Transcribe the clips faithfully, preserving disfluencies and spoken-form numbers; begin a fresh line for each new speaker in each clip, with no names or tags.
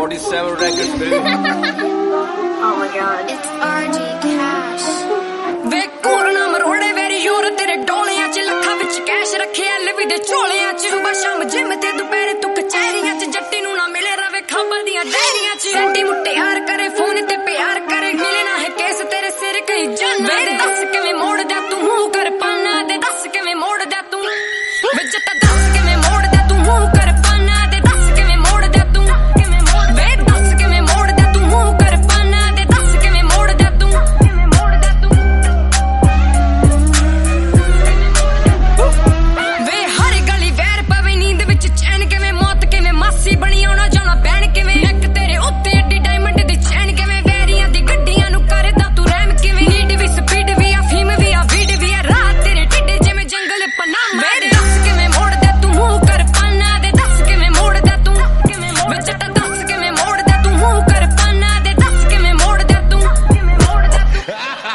forty-seven records, baby.
Oh my god.
It's R G Cash.
वे कोरना मरोड़े वेरी योर तेरे डोलियां च लखा विच कैश रखे एलवी दे चोलियां च सुबह शाम जिम ते दोपहरे तू कचहरियां च जट्टी नू ना मिले रवे खाबा दियां डेरियां च सेंटी मुट्टे यार करे फोन ते प्यार करे मिले ना है केस तेरे सिर कई जान वे दस किवें मोड़ दे तू मुंह कर पाना दे दस किवें मोड़ दे तू वे जट्टा दस किवें मोड़ दे तू मुंह कर पाना दे दस किवें मोड़ दे तू किवें मोड़ वे दस किवें मोड़ दे तू मुंह कर पाना दे दस किवें मोड़ दे तू किवें मोड़ दे तू वे हर गली वैर पवे नींद विच चैन किवें मौत किवें मासी बनी आउणा जाना बैन किवें नैक तेरे उत्ते एडी डायमंड दी चैन किवें वैरियां दी गड्डियां नू करदा तू रैम किवें नीड भी स्पीड भी आ फीम भी आ वीड भी आ रात तेरे टिड्डे जिवें जंगल पनामा वे दस किवें मोड़ दे तू मुंह कर पाना दे दस किवें मोड़ दे तू किवें मोड़ वे जट्टा दस किवें मोड़ दे तू मुंह कर पाना दे दस किवें मोड़ दे तू किवें मोड़ दे तू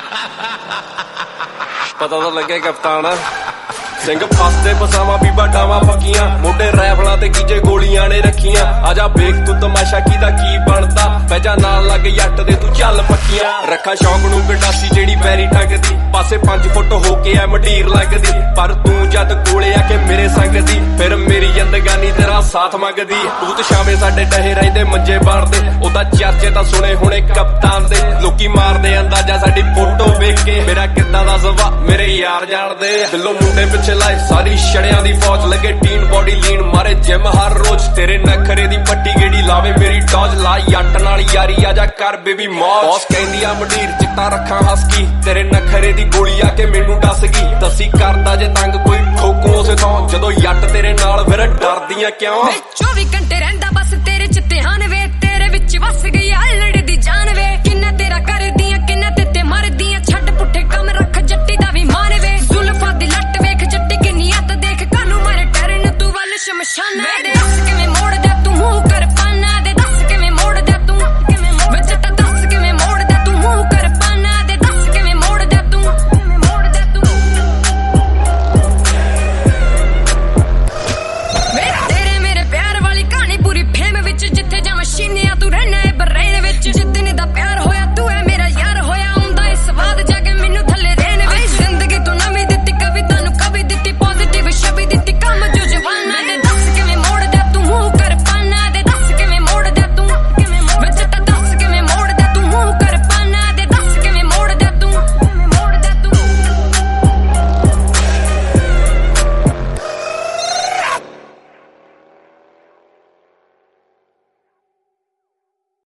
पता तो लगे कप्तान ਸਿੰਘ ਫਸਦੇ ਫਸਾਵਾਂ ਵੀ ਬਾਡਾਵਾਂ ਪੱਕੀਆਂ ਮੋਢੇ ਰਾਈਫਲਾਂ ਤੇ ਕੀਜੇ ਗੋਲੀਆਂ ਨੇ ਰੱਖੀਆਂ ਆਜਾ ਵੇਖ ਤੂੰ ਤਮਾਸ਼ਾ ਕੀਦਾ ਕੀ ਬਣਦਾ ਪੈਜਾ ਨਾਲ ਲੱਗ ਜੱਟ ਦੇ ਤੂੰ ਚੱਲ ਪੱਕੀਆਂ ਰੱਖਾ ਸ਼ੌਕ ਨੂੰ ਗੰਡਾਸੀ ਜਿਹੜੀ ਪੈਰੀ ਟੰਗਦੀ ਪਾਸੇ ਪੰਜ ਫੁੱਟ ਹੋ ਕੇ ਐ ਮਢੀਰ ਲੱਗਦੀ ਪਰ ਤੂੰ ਜਦ ਕੋਲੇ ਆ ਕੇ ਮੇਰੇ ਸੰਗ ਦੀ ਫਿਰ ਮੇਰੀ ਜ਼ਿੰਦਗਾਨੀ ਤੇਰਾ ਸਾਥ ਮੰਗਦੀ ਤੂੰ ਤੇ ਸ਼ਾਮੇ ਸਾਡੇ ਡਹੇ ਰਹਿੰਦੇ ਮੰਜੇ ਬਾੜਦੇ ਉਹਦਾ ਚਰਚੇ ਤਾਂ ਸੁਣੇ ਹੁਣੇ ਕਪਤਾਨ ਦੇ ਲੋਕੀ ਮਾਰਦੇ ਅੰਦਾਜ਼ਾ ਸਾਡੀ ਫੋਟੋ ਵੇਖ ਕੇ ਮੇਰਾ ਕਿੱਦਾਂ ਦਾ ਸੁਭਾਅ ਮੇਰੇ ਯਾਰ ਜਾਣਦੇ ਦਿਲੋਂ ਮੁੰਡੇ ਪਿੱਛੇ ਲਾਈ ਸਾਰੀ ਛੜਿਆਂ ਦੀ ਫੌਜ ਲੱਗੇ ਟੀਨ ਬੋਡੀ ਲੀਨ ਮਾਰੇ ਜਿਮ ਹਰ ਰੋਜ਼ ਤੇਰੇ ਨਖਰੇ ਦੀ ਪੱਟੀ ਗੇੜੀ ਲਾਵੇ ਮੇਰੀ ਟੌਜ ਲਾ ਜੱਟ ਨਾਲ ਯਾਰੀ ਆਜਾ ਕਰ ਬੇਬੀ ਮੌਜ ਬੌਸ ਕਹਿੰਦੀ ਆ ਮੰਡੀਰ ਚਿੱਟਾ ਰੱਖਾਂ ਹਸਕੀ ਤੇਰੇ ਨਖਰੇ ਦੀ ਗੋਲੀ ਆ ਕੇ ਮੈਨੂੰ ਦੱਸ ਗਈ ਦੱਸੀ ਕਰਦਾ ਜੇ ਤੰਗ ਕੋਈ ਠੋਕੂ ਉਸੇ ਥਾਂ ਜਦੋਂ ਜੱਟ ਤੇਰੇ ਨਾਲ ਫਿਰ ਡਰਦੀਆਂ ਕਿਉਂ
ਵੇ ਚੌਵੀ ਘੰਟੇ ਰਹਿੰਦਾ ਬਸ ਤੇਰੇ ਚ ਧਿਆਨ ਵੇ ਤੇਰੇ ਵਿੱਚ ਵਸ ਗਈ